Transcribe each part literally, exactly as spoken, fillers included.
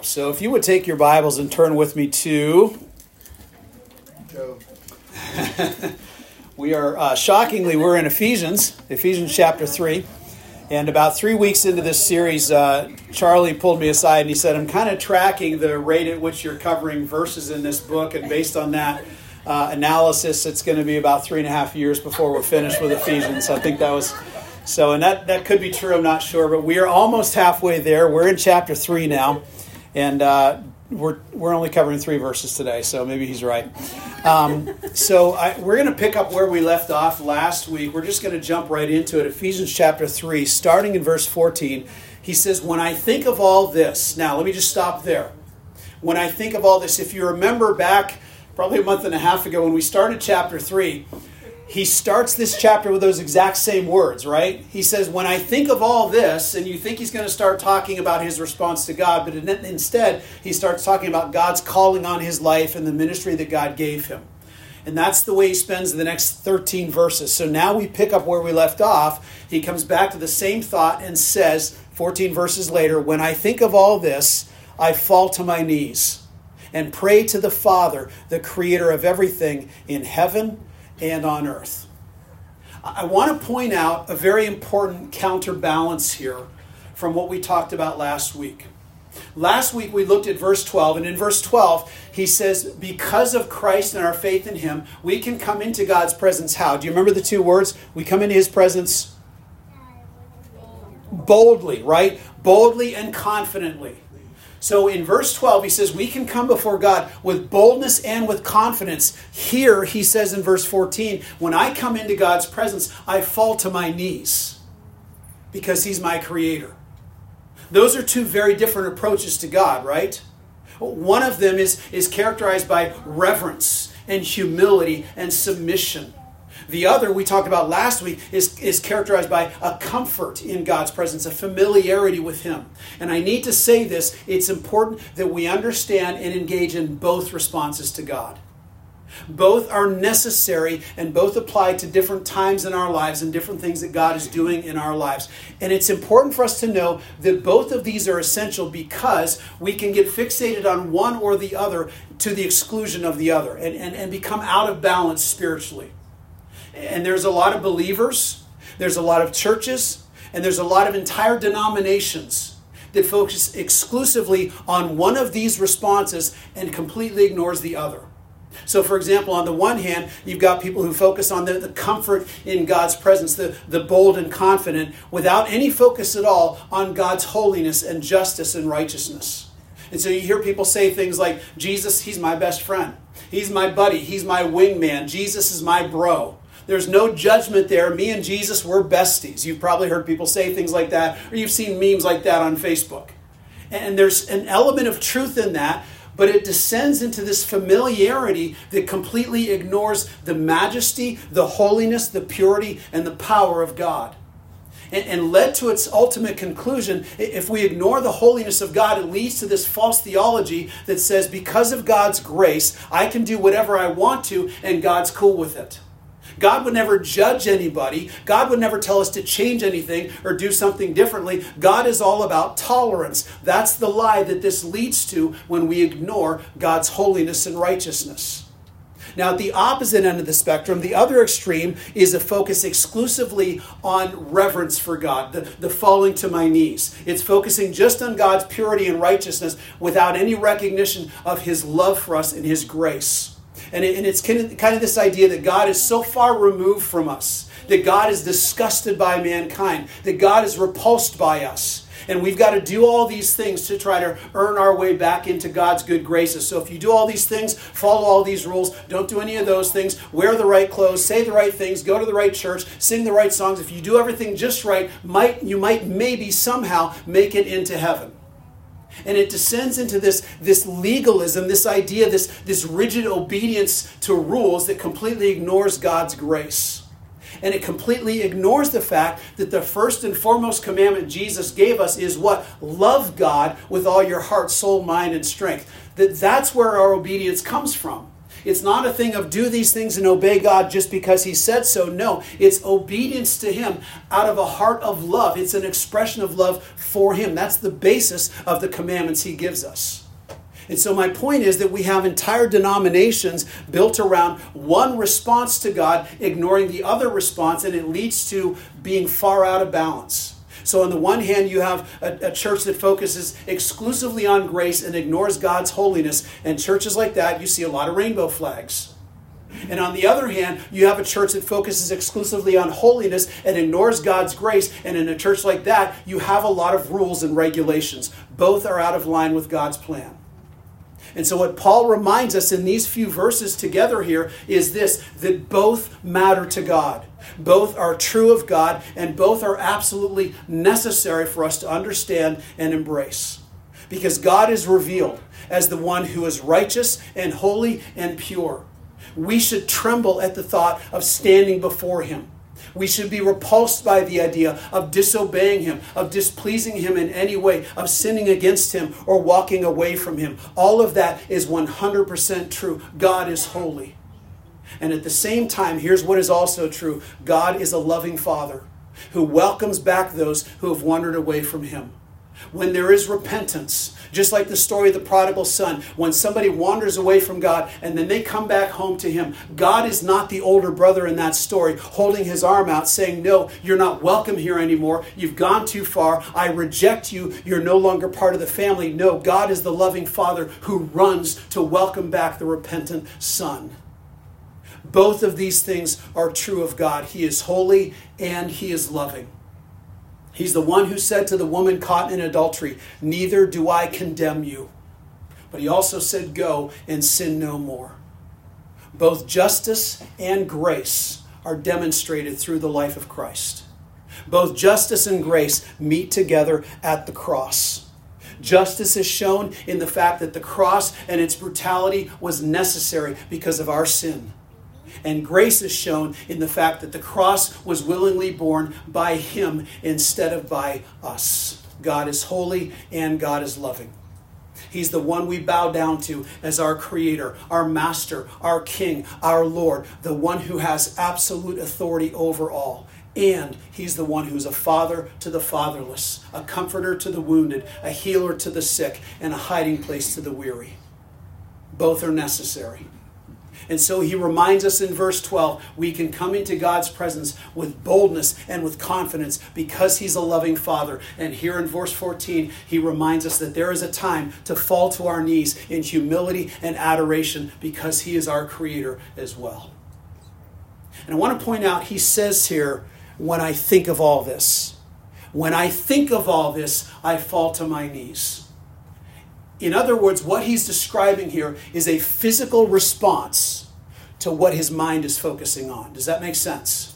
So if you would take your Bibles and turn with me to... Joe. we are, uh, shockingly, we're in Ephesians, Ephesians chapter three. And about three weeks into this series, uh, Charlie pulled me aside and he said, I'm kind of tracking the rate at which you're covering verses in this book. And based on that uh, analysis, it's going to be about three and a half years before we're finished with Ephesians. I think that was... So, and that, that could be true, I'm not sure. But we are almost halfway there. We're in chapter three now. And uh, we're we're only covering three verses today, so maybe he's right. Um, so I, we're going to pick up where we left off last week. We're just going to jump right into it. Ephesians chapter three, starting in verse fourteen. He says, when I think of all this... Now, let me just stop there. When I think of all this, if you remember back probably a month and a half ago when we started chapter three... He starts this chapter with those exact same words, right? He says, when I think of all this, and you think he's going to start talking about his response to God, but instead he starts talking about God's calling on his life and the ministry that God gave him. And that's the way he spends the next thirteen verses. So now we pick up where we left off. He comes back to the same thought and says, fourteen verses later, when I think of all this, I fall to my knees and pray to the Father, the creator of everything in heaven and on earth. I want to point out a very important counterbalance here from what we talked about last week. Last week we looked at verse twelve, and in verse twelve he says, because of Christ and our faith in him, we can come into God's presence how? Do you remember the two words? We come into his presence boldly, right? Boldly and confidently. So in verse twelve, he says, we can come before God with boldness and with confidence. Here, he says in verse fourteen, when I come into God's presence, I fall to my knees because he's my creator. Those are two very different approaches to God, right? One of them is, is characterized by reverence and humility and submission. The other, we talked about last week, is, is characterized by a comfort in God's presence, a familiarity with him. And I need to say this, it's important that we understand and engage in both responses to God. Both are necessary and both apply to different times in our lives and different things that God is doing in our lives. And it's important for us to know that both of these are essential because we can get fixated on one or the other to the exclusion of the other and, and, and become out of balance spiritually. And there's a lot of believers, there's a lot of churches, and there's a lot of entire denominations that focus exclusively on one of these responses and completely ignores the other. So, for example, on the one hand, you've got people who focus on the, the comfort in God's presence, the, the bold and confident, without any focus at all on God's holiness and justice and righteousness. And so you hear people say things like, Jesus, he's my best friend. He's my buddy. He's my wingman. Jesus is my bro. There's no judgment there. Me and Jesus, we're besties. You've probably heard people say things like that, or you've seen memes like that on Facebook. And there's an element of truth in that, but it descends into this familiarity that completely ignores the majesty, the holiness, the purity, and the power of God. And, and led to its ultimate conclusion, if we ignore the holiness of God, it leads to this false theology that says, because of God's grace, I can do whatever I want to, and God's cool with it. God would never judge anybody. God would never tell us to change anything or do something differently. God is all about tolerance. That's the lie that this leads to when we ignore God's holiness and righteousness. Now, at the opposite end of the spectrum, the other extreme is a focus exclusively on reverence for God, the, the falling to my knees. It's focusing just on God's purity and righteousness without any recognition of his love for us and his grace. And, it, and it's kind of, kind of this idea that God is so far removed from us, that God is disgusted by mankind, that God is repulsed by us. And we've got to do all these things to try to earn our way back into God's good graces. So if you do all these things, follow all these rules, don't do any of those things, wear the right clothes, say the right things, go to the right church, sing the right songs. If you do everything just right, might you might maybe somehow make it into heaven. And it descends into this, this legalism, this idea, this, this rigid obedience to rules that completely ignores God's grace. And it completely ignores the fact that the first and foremost commandment Jesus gave us is what? Love God with all your heart, soul, mind, and strength. That that's where our obedience comes from. It's not a thing of do these things and obey God just because he said so. No, it's obedience to him out of a heart of love. It's an expression of love for him. That's the basis of the commandments he gives us. And so my point is that we have entire denominations built around one response to God, ignoring the other response, and it leads to being far out of balance. So on the one hand, you have a, a church that focuses exclusively on grace and ignores God's holiness. And churches like that, you see a lot of rainbow flags. And on the other hand, you have a church that focuses exclusively on holiness and ignores God's grace. And in a church like that, you have a lot of rules and regulations. Both are out of line with God's plan. And so what Paul reminds us in these few verses together here is this, that both matter to God. Both are true of God, and both are absolutely necessary for us to understand and embrace. Because God is revealed as the one who is righteous and holy and pure. We should tremble at the thought of standing before him. We should be repulsed by the idea of disobeying him, of displeasing him in any way, of sinning against him or walking away from him. All of that is one hundred percent true. God is holy. And at the same time, here's what is also true. God is a loving Father who welcomes back those who have wandered away from him. When there is repentance, just like the story of the prodigal son, when somebody wanders away from God and then they come back home to him, God is not the older brother in that story holding his arm out saying, no, you're not welcome here anymore. You've gone too far. I reject you. You're no longer part of the family. No, God is the loving Father who runs to welcome back the repentant son. Both of these things are true of God. He is holy and he is loving. He's the one who said to the woman caught in adultery, neither do I condemn you. But he also said, go and sin no more. Both justice and grace are demonstrated through the life of Christ. Both justice and grace meet together at the cross. Justice is shown in the fact that the cross and its brutality was necessary because of our sin. And grace is shown in the fact that the cross was willingly borne by him instead of by us. God is holy and God is loving. He's the one we bow down to as our creator, our master, our king, our Lord, the one who has absolute authority over all. And he's the one who's a father to the fatherless, a comforter to the wounded, a healer to the sick, and a hiding place to the weary. Both are necessary. And so he reminds us in verse twelve, we can come into God's presence with boldness and with confidence because he's a loving Father. And here in verse fourteen, he reminds us that there is a time to fall to our knees in humility and adoration because he is our creator as well. And I want to point out, he says here, when I think of all this, when I think of all this, I fall to my knees. In other words, what he's describing here is a physical response to what his mind is focusing on. Does that make sense?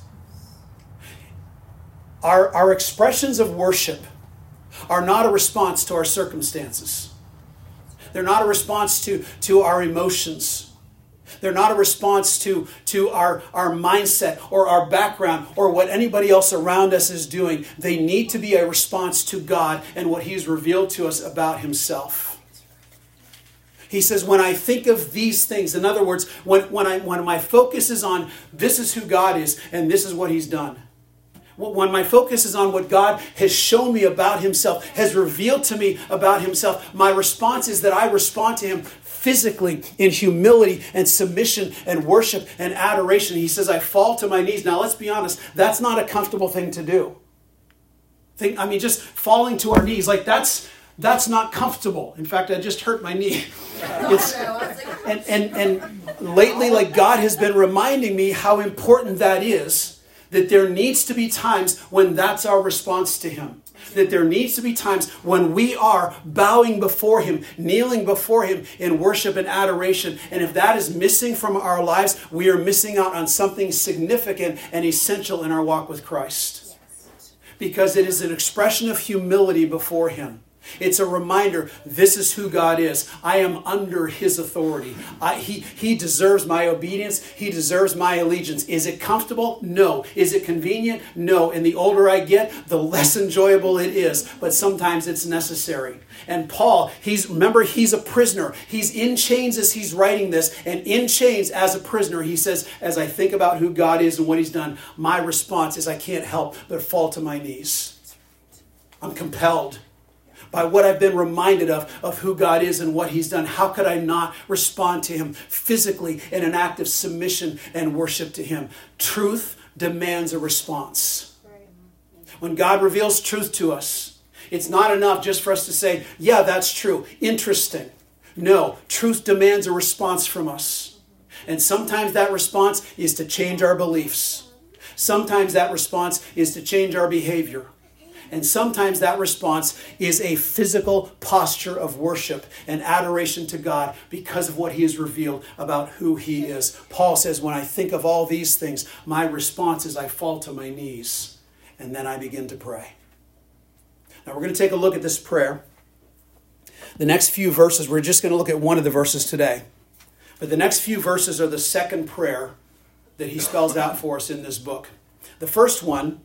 Our, our expressions of worship are not a response to our circumstances. They're not a response to, to our emotions. They're not a response to, to our, our mindset or our background or what anybody else around us is doing. They need to be a response to God and what he's revealed to us about himself. He says, when I think of these things, in other words, when, when, I, when my focus is on this is who God is and this is what he's done. When my focus is on what God has shown me about himself, has revealed to me about himself, my response is that I respond to him physically in humility and submission and worship and adoration. He says, I fall to my knees. Now, let's be honest, that's not a comfortable thing to do. Think, I mean, just falling to our knees, like that's... That's not comfortable. In fact, I just hurt my knee. It's, and, and, and lately, like God has been reminding me how important that is, that there needs to be times when that's our response to him. That there needs to be times when we are bowing before him, kneeling before him in worship and adoration. And if that is missing from our lives, we are missing out on something significant and essential in our walk with Christ. Because it is an expression of humility before him. It's a reminder, this is who God is. I am under his authority. I, he, he deserves my obedience. He deserves my allegiance. Is it comfortable? No. Is it convenient? No. And the older I get, the less enjoyable it is. But sometimes it's necessary. And Paul, he's remember, he's a prisoner. He's in chains as he's writing this. And in chains as a prisoner, he says, as I think about who God is and what he's done, my response is I can't help but fall to my knees. I'm compelled by what I've been reminded of, of who God is and what he's done. How could I not respond to him physically in an act of submission and worship to him? Truth demands a response. When God reveals truth to us, it's not enough just for us to say, yeah, that's true. Interesting. No, truth demands a response from us. And sometimes that response is to change our beliefs. Sometimes that response is to change our behavior. And sometimes that response is a physical posture of worship and adoration to God because of what he has revealed about who he is. Paul says, when I think of all these things, my response is I fall to my knees and then I begin to pray. Now we're going to take a look at this prayer. The next few verses, we're just going to look at one of the verses today. But the next few verses are the second prayer that he spells out for us in this book. The first one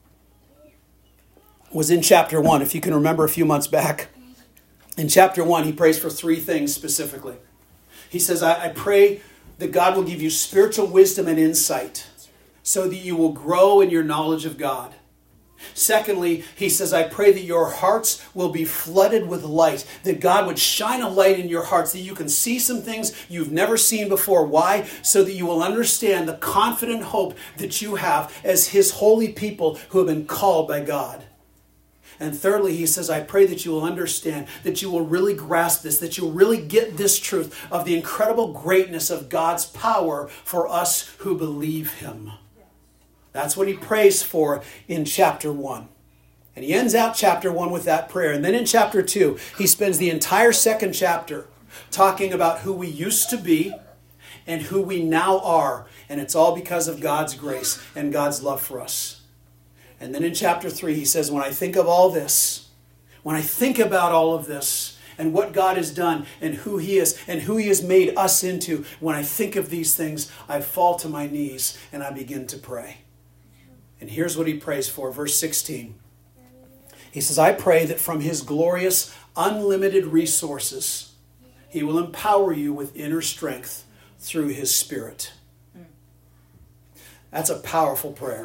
was in chapter one, if you can remember a few months back. In chapter one, he prays for three things specifically. He says, I, I pray that God will give you spiritual wisdom and insight so that you will grow in your knowledge of God. Secondly, he says, I pray that your hearts will be flooded with light, that God would shine a light in your hearts, that you can see some things you've never seen before. Why? So that you will understand the confident hope that you have as his holy people who have been called by God. And thirdly, he says, I pray that you will understand, that you will really grasp this, that you'll really get this truth of the incredible greatness of God's power for us who believe him. That's what he prays for in chapter one. And he ends out chapter one with that prayer. And then in chapter two, he spends the entire second chapter talking about who we used to be and who we now are. And it's all because of God's grace and God's love for us. And then in chapter three, he says, when I think of all this, when I think about all of this and what God has done and who he is and who he has made us into, when I think of these things, I fall to my knees and I begin to pray. And here's what he prays for, verse sixteen. He says, I pray that from his glorious, unlimited resources, he will empower you with inner strength through his Spirit. That's a powerful prayer.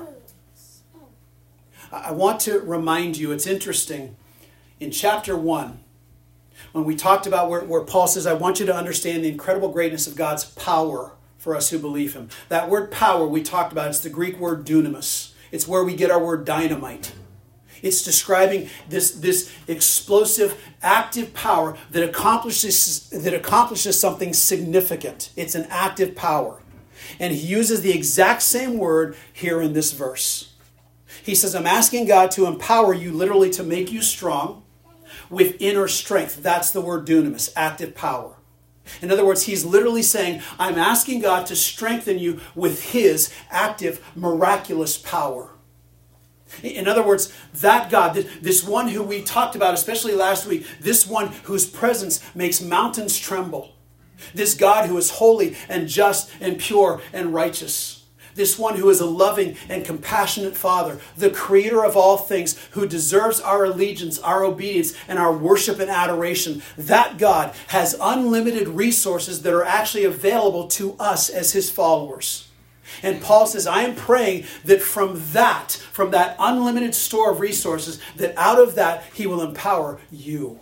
I want to remind you, it's interesting, in chapter one, when we talked about where, where Paul says, I want you to understand the incredible greatness of God's power for us who believe him. That word power we talked about, it's the Greek word dunamis. It's where we get our word dynamite. It's describing this, this explosive, active power that accomplishes, that accomplishes something significant. It's an active power. And he uses the exact same word here in this verse. He says, I'm asking God to empower you, literally to make you strong with inner strength. That's the word dunamis, active power. In other words, he's literally saying, I'm asking God to strengthen you with his active, miraculous power. In other words, that God, this one who we talked about, especially last week, this one whose presence makes mountains tremble. This God who is holy and just and pure and righteous. This one who is a loving and compassionate Father, the creator of all things, who deserves our allegiance, our obedience, and our worship and adoration. That God has unlimited resources that are actually available to us as his followers. And Paul says, I am praying that from that, from that unlimited store of resources, that out of that he will empower you.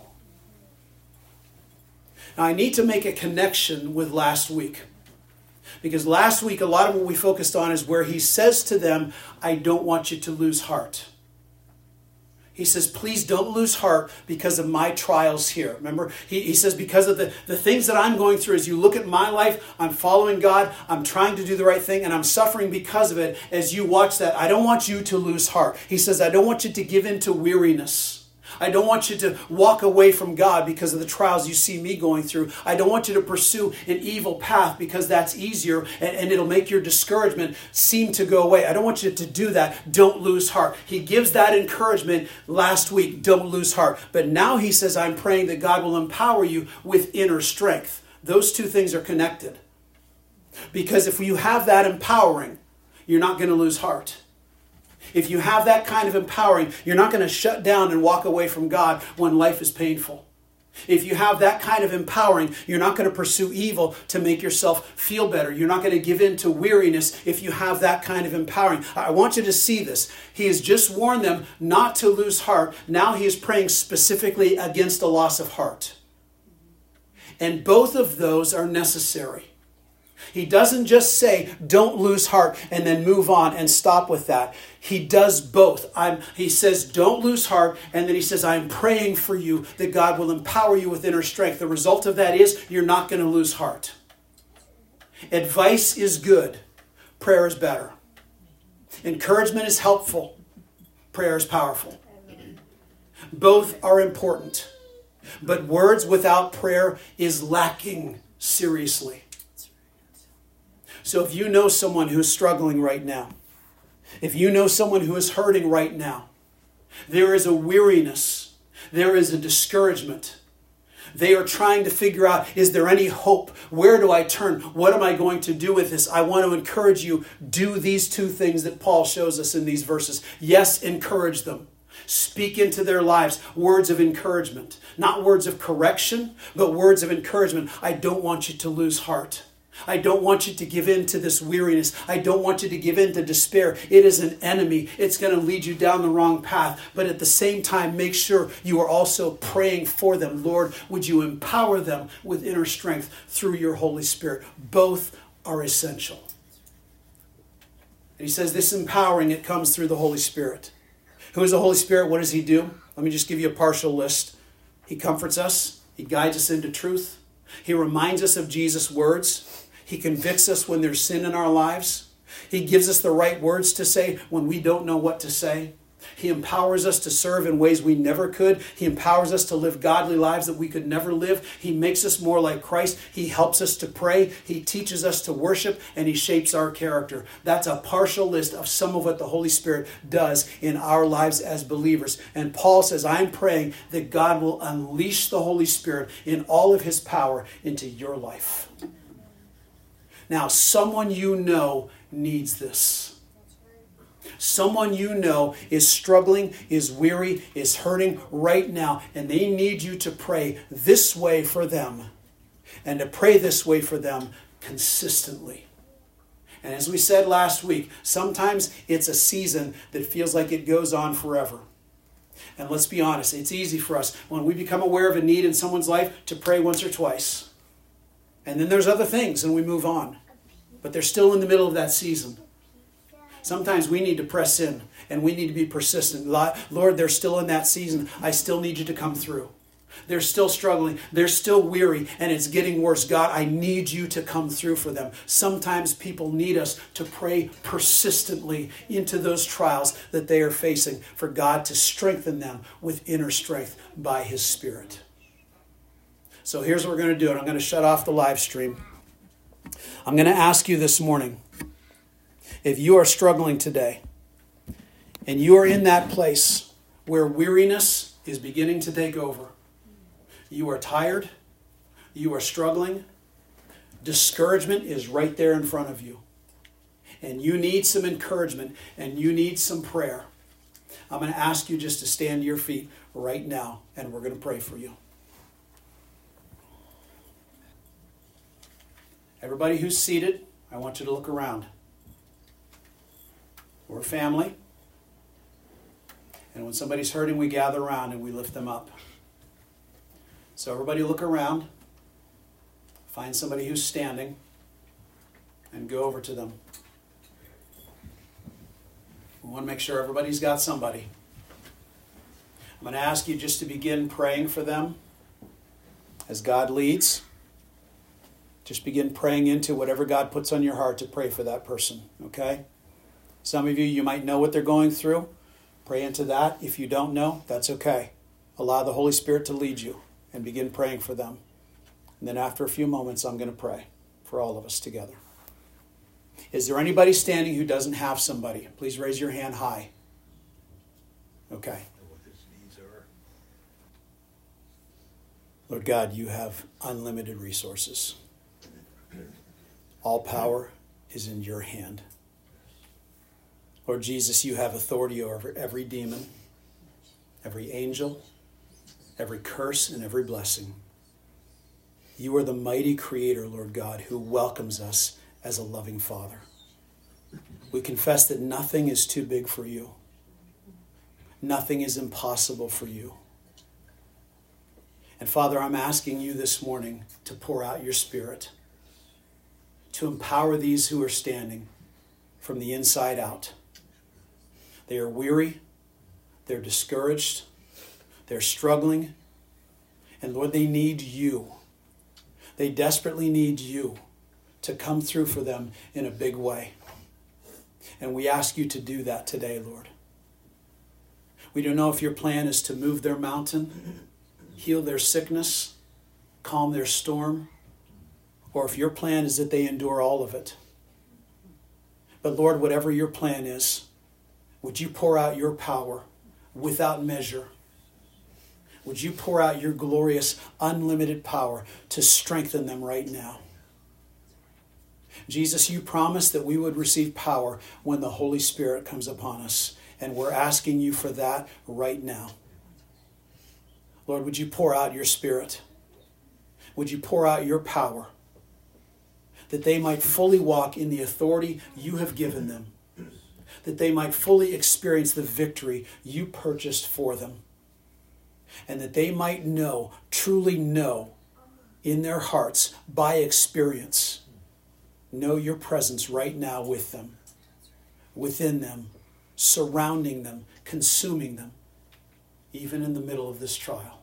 Now I need to make a connection with last week. Because last week, a lot of what we focused on is where he says to them, I don't want you to lose heart. He says, please don't lose heart because of my trials here. Remember, he, he says, because of the, the things that I'm going through, as you look at my life, I'm following God, I'm trying to do the right thing, and I'm suffering because of it. As you watch that, I don't want you to lose heart. He says, I don't want you to give in to weariness. I don't want you to walk away from God because of the trials you see me going through. I don't want you to pursue an evil path because that's easier and, and it'll make your discouragement seem to go away. I don't want you to do that. Don't lose heart. He gives that encouragement last week. Don't lose heart. But now he says, I'm praying that God will empower you with inner strength. Those two things are connected. Because if you have that empowering, you're not going to lose heart. If you have that kind of empowering, you're not going to shut down and walk away from God when life is painful. If you have that kind of empowering, you're not going to pursue evil to make yourself feel better. You're not going to give in to weariness if you have that kind of empowering. I want you to see this. He has just warned them not to lose heart. Now he is praying specifically against a loss of heart. And both of those are necessary. He doesn't just say, don't lose heart, and then move on and stop with that. He does both. I'm, he says, don't lose heart, and then he says, I'm praying for you that God will empower you with inner strength. The result of that is you're not going to lose heart. Advice is good. Prayer is better. Encouragement is helpful. Prayer is powerful. Both are important. But words without prayer is lacking seriously. So if you know someone who's struggling right now, if you know someone who is hurting right now, there is a weariness, there is a discouragement. They are trying to figure out, is there any hope? Where do I turn? What am I going to do with this? I want to encourage you, do these two things that Paul shows us in these verses. Yes, encourage them. Speak into their lives words of encouragement. Not words of correction, but words of encouragement. I don't want you to lose heart. I don't want you to give in to this weariness. I don't want you to give in to despair. It is an enemy. It's going to lead you down the wrong path. But at the same time, make sure you are also praying for them. Lord, would you empower them with inner strength through your Holy Spirit? Both are essential. And he says this empowering, it comes through the Holy Spirit. Who is the Holy Spirit? What does he do? Let me just give you a partial list. He comforts us. He guides us into truth. He reminds us of Jesus' words. He convicts us when there's sin in our lives. He gives us the right words to say when we don't know what to say. He empowers us to serve in ways we never could. He empowers us to live godly lives that we could never live. He makes us more like Christ. He helps us to pray. He teaches us to worship, and he shapes our character. That's a partial list of some of what the Holy Spirit does in our lives as believers. And Paul says, I'm praying that God will unleash the Holy Spirit in all of his power into your life. Now, someone you know needs this. Someone you know is struggling, is weary, is hurting right now, and they need you to pray this way for them, and to pray this way for them consistently. And as we said last week, sometimes it's a season that feels like it goes on forever. And let's be honest, it's easy for us when we become aware of a need in someone's life to pray once or twice. And then there's other things and we move on. But they're still in the middle of that season. Sometimes we need to press in and we need to be persistent. Lord, they're still in that season. I still need you to come through. They're still struggling. They're still weary and it's getting worse. God, I need you to come through for them. Sometimes people need us to pray persistently into those trials that they are facing for God to strengthen them with inner strength by his Spirit. So here's what we're going to do. I'm going to shut off the live stream. I'm going to ask you this morning, if you are struggling today and you are in that place where weariness is beginning to take over, you are tired, you are struggling, discouragement is right there in front of you, and you need some encouragement and you need some prayer, I'm going to ask you just to stand to your feet right now and we're going to pray for you. Everybody who's seated, I want you to look around. We're a family. And when somebody's hurting, we gather around and we lift them up. So everybody look around. Find somebody who's standing and go over to them. We want to make sure everybody's got somebody. I'm going to ask you just to begin praying for them as God leads. Just begin praying into whatever God puts on your heart to pray for that person, okay? Some of you, you might know what they're going through. Pray into that. If you don't know, that's okay. Allow the Holy Spirit to lead you and begin praying for them. And then after a few moments, I'm going to pray for all of us together. Is there anybody standing who doesn't have somebody? Please raise your hand high. Okay. Lord God, you have unlimited resources. All power is in your hand. Lord Jesus, you have authority over every demon, every angel, every curse, and every blessing. You are the mighty creator, Lord God, who welcomes us as a loving Father. We confess that nothing is too big for you. Nothing is impossible for you. And Father, I'm asking you this morning to pour out your Spirit, to empower these who are standing from the inside out. They are weary, they're discouraged, they're struggling, and Lord, they need you. They desperately need you to come through for them in a big way. And we ask you to do that today, Lord. We don't know if your plan is to move their mountain, heal their sickness, calm their storm, or if your plan is that they endure all of it. But Lord, whatever your plan is, would you pour out your power without measure? Would you pour out your glorious, unlimited power to strengthen them right now? Jesus, you promised that we would receive power when the Holy Spirit comes upon us, and we're asking you for that right now. Lord, would you pour out your Spirit? Would you pour out your power that they might fully walk in the authority you have given them, that they might fully experience the victory you purchased for them, and that they might know, truly know in their hearts by experience, know your presence right now with them, within them, surrounding them, consuming them, even in the middle of this trial.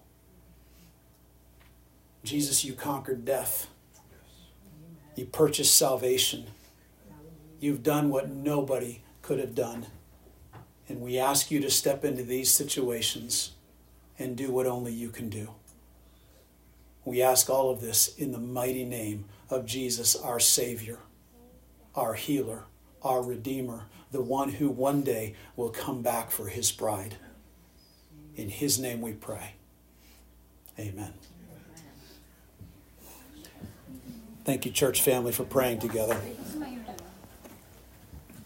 Jesus, you conquered death. You purchased salvation. You've done what nobody could have done. And we ask you to step into these situations and do what only you can do. We ask all of this in the mighty name of Jesus, our Savior, our healer, our Redeemer, the one who one day will come back for his bride. In his name we pray. Amen. Thank you, church family, for praying together.